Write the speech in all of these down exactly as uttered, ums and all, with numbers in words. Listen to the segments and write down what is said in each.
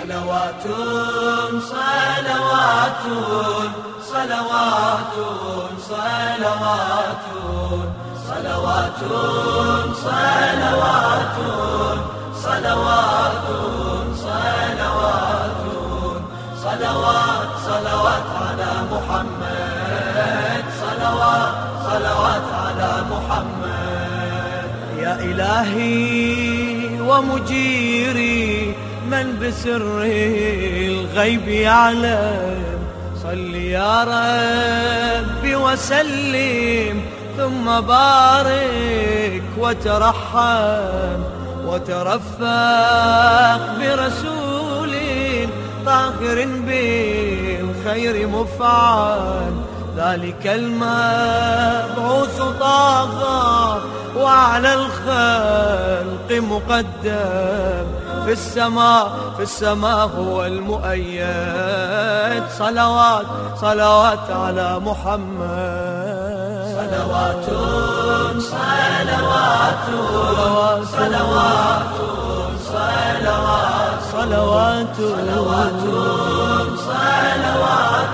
صلوات صلوات صلوات صلوات صلوات صلوات صلوات صلوات صلوات صلوات على محمد صلوات صلوات على محمد. يا إلهي ومجيري من بسر الغيب يعلم، صل يا ربي وسلم ثم بارك وترحم وترفق برسول طاهر بالخير مفعل، ذلك المبعوث طه وعلى الخلق مقدم، في السماء في السماء هو المؤيد. صلوات صلوات على محمد. صلوات صلوات صلوات صلوات صلوات صلوات صلوات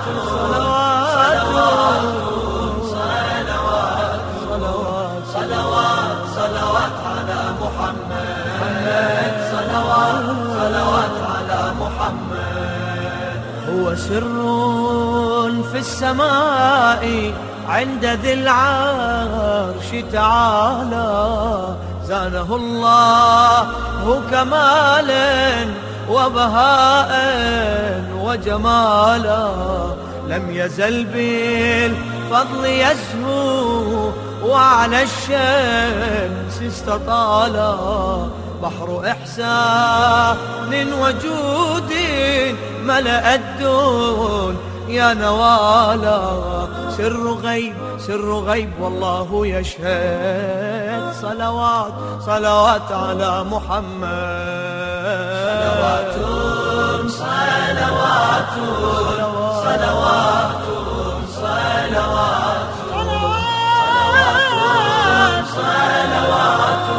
صلوات صلوات صلوات على محمد. صلوات صلوات على محمد. هو سر في السماء عند ذي العرش تعالى، زانه الله كمالا وبهاء وجمالا، لم يزل بالفضل يزهو وعلى الشمس استطالا، بحر إحسان وجود ملأ الدون يا نوالا، سر غيب سر غيب والله يشهد. صلوات صلوات على محمد. صلوات صلوات صلوات صلوات صلوات صلوات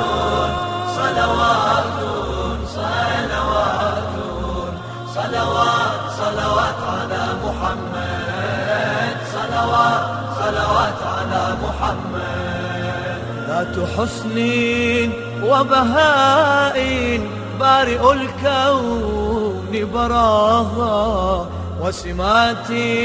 صلوات صلوات صلوات على محمد. صلوات صلوات على محمد. ذات حسن وبهاء بارئ الكون براها، وسمات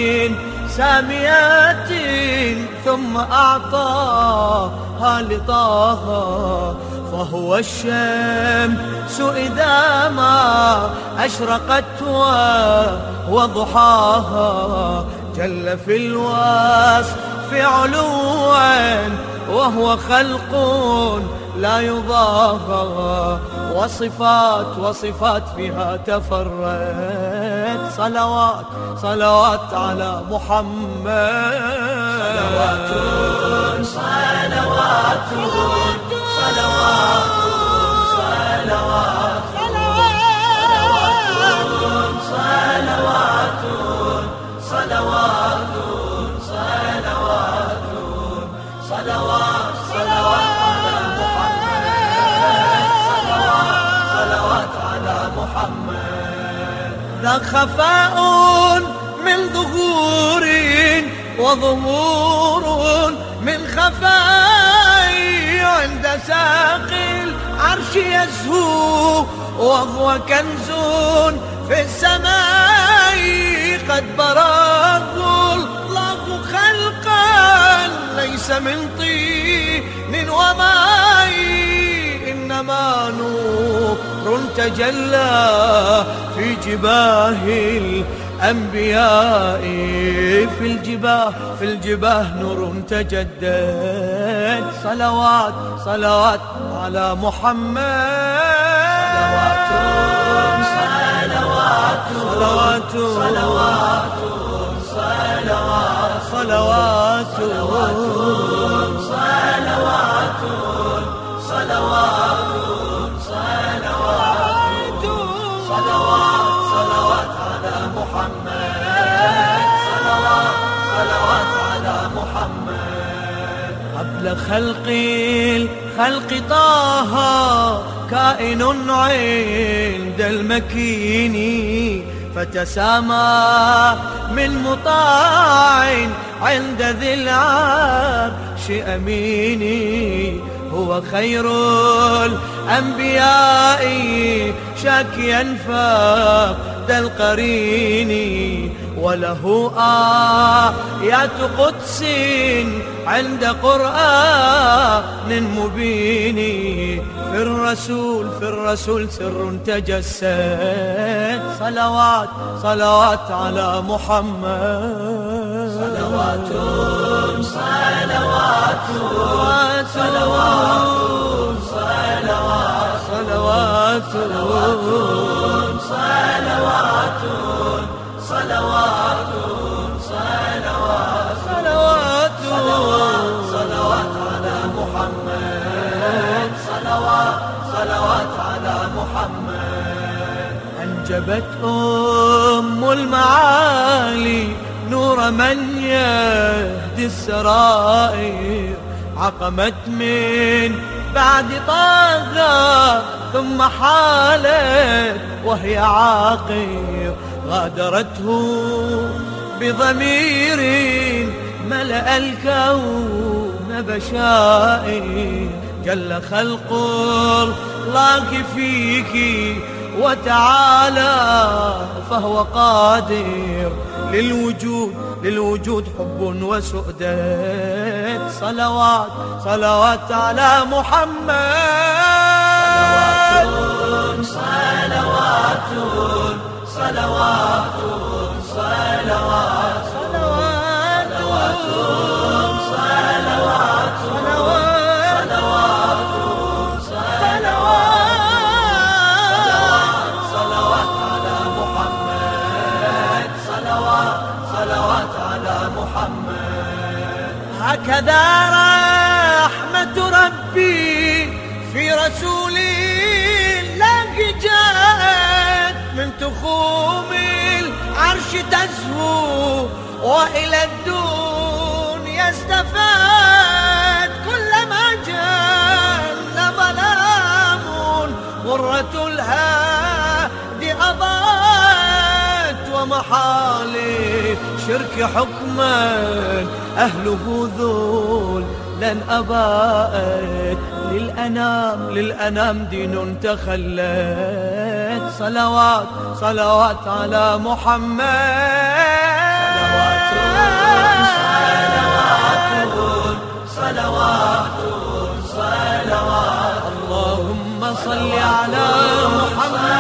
ساميات ثم أعطاها لطاها، فهو الشمس إذا ما أشرقت وضحاها، جل في الوصف علوا وهو خلق لا يضاهى، وصفات وصفات فيها تفرد. صلوات صلوات على محمد. صلوات صلوات صلوات صلوات صلوات صلوات صلوات صلوات صلوات على محمد. صلوات صلوات على محمد. ذا خفاء من ظهور وظهور من خفاء، عند ساق العرش يزهو وهو كنز في السماء، قد براه الله خلقا ليس من طين وماء، إنما نور تجلى في جباه الأنبياء، في الجباه في الجباه نور تجدد. صلوات صلوات على محمد. صلوات صلوات صلوات صلوات صلوات صلوات صلوات صلوات صلوات صلوات على محمد. صلوات صلوات على محمد. قبل خلق الخلق طه كائن عند المكين، فتسامى من مطاع عند ذي العرش أميني. هو خير الأنبياء شاكيا فقد القرين، وله آيات قدس عند قرآن مبين. في الرسول في الرسول سر تجسد، صلوات صلوات على محمد. صلوات صلوات صلوات صلوات صلوات صلوات صلوات صلوات صلوات صلوات على محمد. صلوات صلوات على محمد. أنجبت أم المعالي نور من يهدي السرائر، عقمت من بعد طاغى ثم حالت وهي عاقر، غادرته بضمير ملأ الكون بشائر. جل خلق الله فيك وتعالى فهو قادر، للوجود للوجود حب وسؤدد. صلوات صلوات على محمد. صلوات صلوات صلوات صلوات صلوات صلوات على محمد. صلوات صلوات على محمد. هكذا رحمة ربي في رسول الله جاءت، من تخوم العرش تزهو وإلى الدنيا استفاد. كلما جن ظلام غرة الهادي أضاءت، ومحالي شرك حكما أهله ذول لن أباءت. للأنام للأنام دين تخلت، صلوات صلوات على محمد. صلوات صلوات صلوات اللهم صل على محمد.